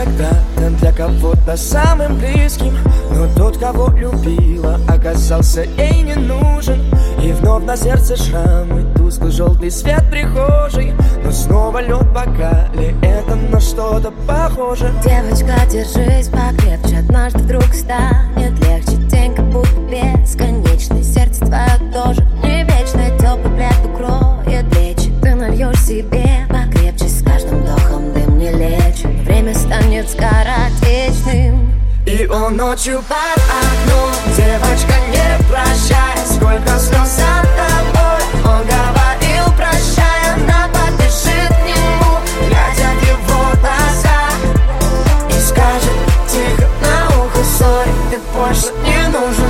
когда-то для кого-то самым близким, но тот, кого любила, оказался ей не нужен. И вновь на сердце шрамы, тусклый желтый свет прихожей, но снова лед в бокале, это на что-то похоже. Девочка, держись покрепче, однажды вдруг станет легче. День как будто бесконечный, сердце твое тоже не вечное. Теплый плед укроет плечи, ты нальешь себе покрепче. С каждым вдохом дым не лечит, время станет скоротечным. И он ночью под окном, девочка, не прощай, сколько слез от тобой. Он говорил прощай, она побежит к нему, глядя в его глаза, и скажет тихо на ухо: сори, ты больше не нужен.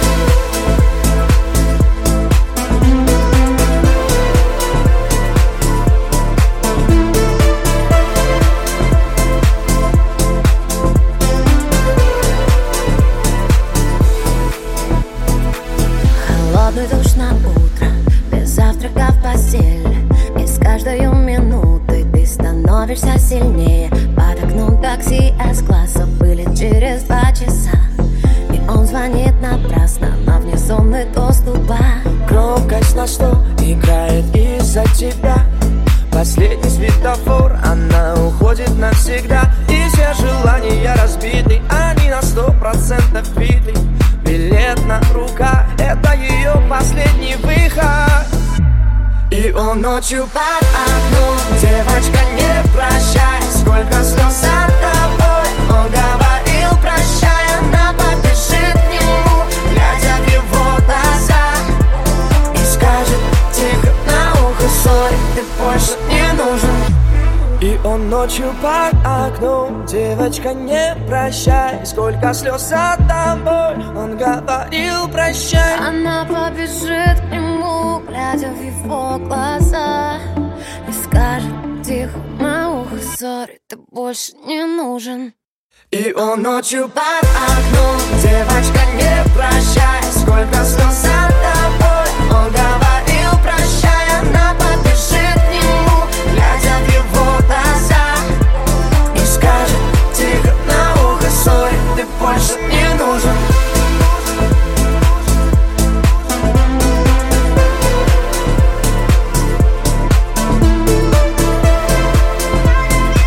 Холодный душ на утро, без завтрака в постель. И с каждой минутой ты становишься сильнее. Под окном такси С-класса вылет через 2 часа. И он звонит напрасно на внезонный доступ бар. Громкость на 100 играет из-за тебя. Последний светофор, она уходит навсегда. И все желания разбиты, они на 100% биты. Билет на руках, это ее последний выход. И он ночью под окном, девочка, не прощай, сколько слез от тобой. Он говорил прощай, она побежит к нему, глядя в его глаза, и скажет тихо на ухо: сори, ты больше не нужен. И он ночью под окном, девочка, не прощай, сколько слез от тобой. Он говорил прощай, она побежит к нему, глядя в его глаза, и скажет тихо на ухо: сори, ты больше не нужен. И он ночью под окном, девочка, не прощай, сколько слез от тобой. Он говорил прощай, она побежит к нему, глядя в его глаза, и скажет тихо на ухо: сори, ты больше не нужен.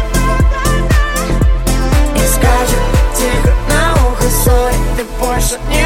И скажет тихо на ухо: сори, ты больше не